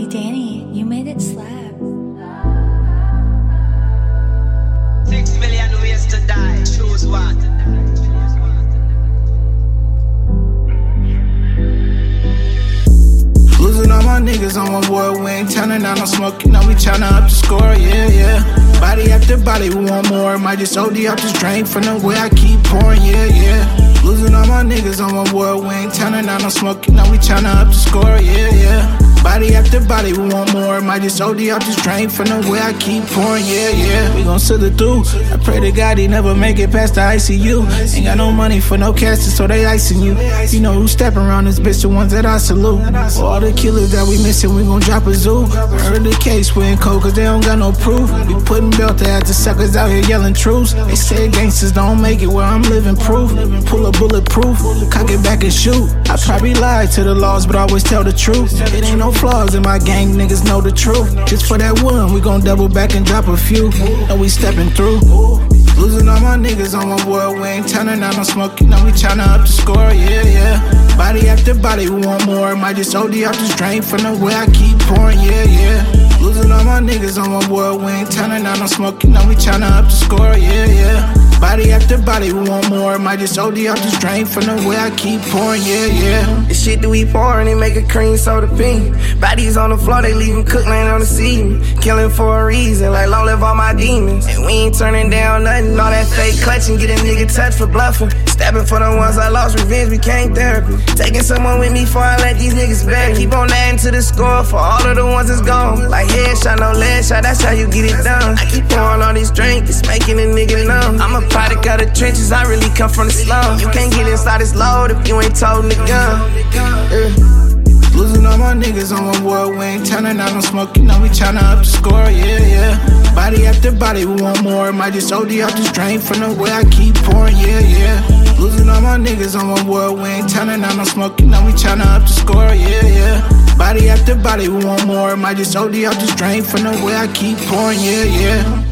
Danny, you made it slap. 6 million ways to die. Choose one. Losing all my niggas on one boy, we ain't turning down no smoke, you know we tryna up the score, yeah, yeah. Body after body, we want more, might just OD up this drink from the way I keep pouring, yeah, yeah. Losing all my niggas on one boy, we ain't turning down no smoke, you know we tryna up the score, yeah, yeah. Body after body, we want more, might just OD up this drink from the way I keep pouring, yeah, yeah. We gon' sit it through, I pray to God he never make it past the ICU. Ain't got no money for no casters, so they icing you. You know who stepping around this bitch, the ones that I salute. For all the killers that we missing, we gon' drop a zoo. Heard the case, we in cold cause they don't got no proof. We putting belt at the suckers out here yelling truths. They say gangsters don't make it where I'm living proof. Pull a bulletproof, cock it back and shoot. I probably lied to the laws, but always tell the truth. It ain't no flaws in my gang, niggas know the truth. Just for that one, we gon' double back and drop a few. And we stepping through. Losing all my niggas on one boy, we ain't turning down no smoke, you know we tryna up the score, yeah, yeah. Body after body, we want more, might just OD out this drink from the way I keep pouring, yeah, yeah. Losing all my niggas on one boy, we ain't turning down no smoke, you know we tryna up the score, yeah, yeah. Body after body, we want more, might just OD out this drink from the way I keep pouring, yeah, yeah. The shit that we pouring, it make a cream soda pink. Bodies on the floor, they leaving cook laying on the seat. Killing for a reason, like long live all my demons. And we ain't turning down nothing, all that fake clutching, get a nigga touched for bluffing. Stabbing for the ones I lost, revenge became therapy. Taking someone with me before I let these niggas back. Keep on adding to the score for all of the ones that's gone. Like headshot, no leg shot, that's how you get it done. I keep pouring all these drinks, it's making a nigga numb. I'm a product of the trenches, I really come from the slum. You can't get inside this load if you ain't toting the gun. Losing all my niggas on one boy, we ain't turning down no smoke, you know we tryna up the score, yeah, yeah. Body after body, we want more, might just OD out this drink from the way I keep pouring, yeah, yeah. Losing all my niggas on one boy, we ain't turning down no smoke, you know we tryna up the score, yeah, yeah. Body after body, we want more, might just OD out this drink from the way I keep pouring, yeah, yeah.